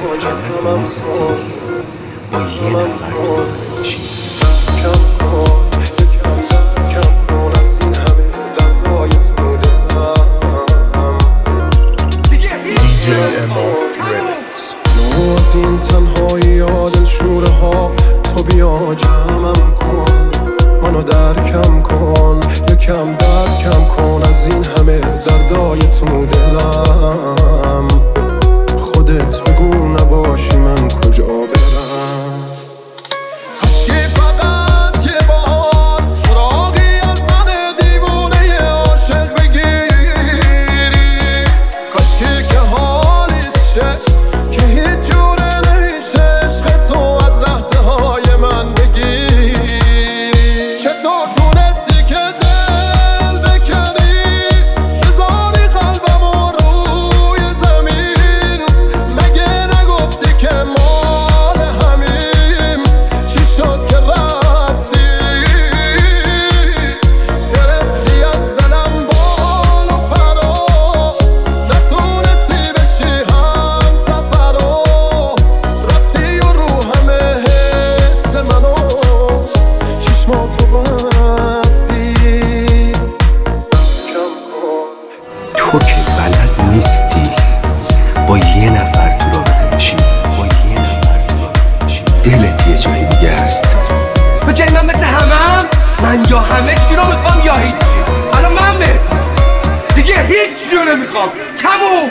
بلد نیستی با یه نفر چی از این تنهایی یاد شوره ها تو بیا جمعم کن منو درکم کن یکم درد کم کن از این همه دردای تو دلم خودت بگو نباشی من کجا برم کاشکی فقط یه بار سراغی از من دیوونه عاشق بگیری کاشکی که حالیت شه که هیچ جوره نمیشه عشق تو از لحظه های من بگیری چطور تونستی که دل بکنی بذاری قلبمو روی زمین مگه نگفتی که مال همیم چی شد که رفتی گرفتی از دلم بال و پرا نتونستی بشی هم سفرا رفتی و رو همه حس منو چشماتو بستی تو که بلد نیستی با یه نفر تو رابطه باشی دلت یه جای دیگه است تو که من مثل من یا همه چی رو میخوام یا هیچی الان من بهتم دیگه هیچ چی رو نمیخوام تموم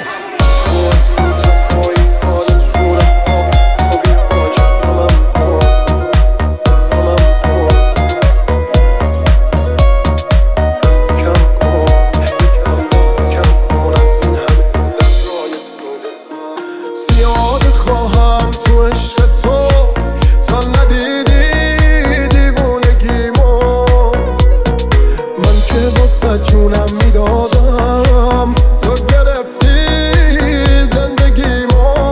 زیاد خواهم تو عشق تو تا ندیدی دیوونگیمو من که واسه جونم میدادم تو گرفتی زندگیمو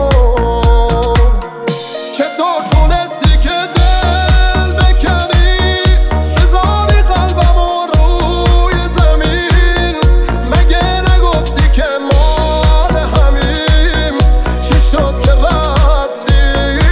چطور تونستی که دل بکنی بذاری قلبمو روی زمین مگه نگفتی که مال همیم چی شد که رفتی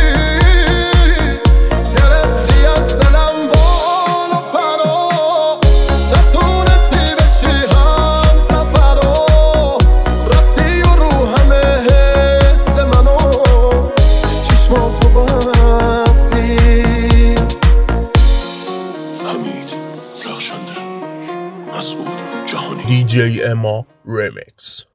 گرفتی از دلم بال و پرا نتونستی بشی هم سفرا رفتی و رو همه حس منو چشماتو بستی حمید رخشنده مسئول جهانی DJ Ema Remix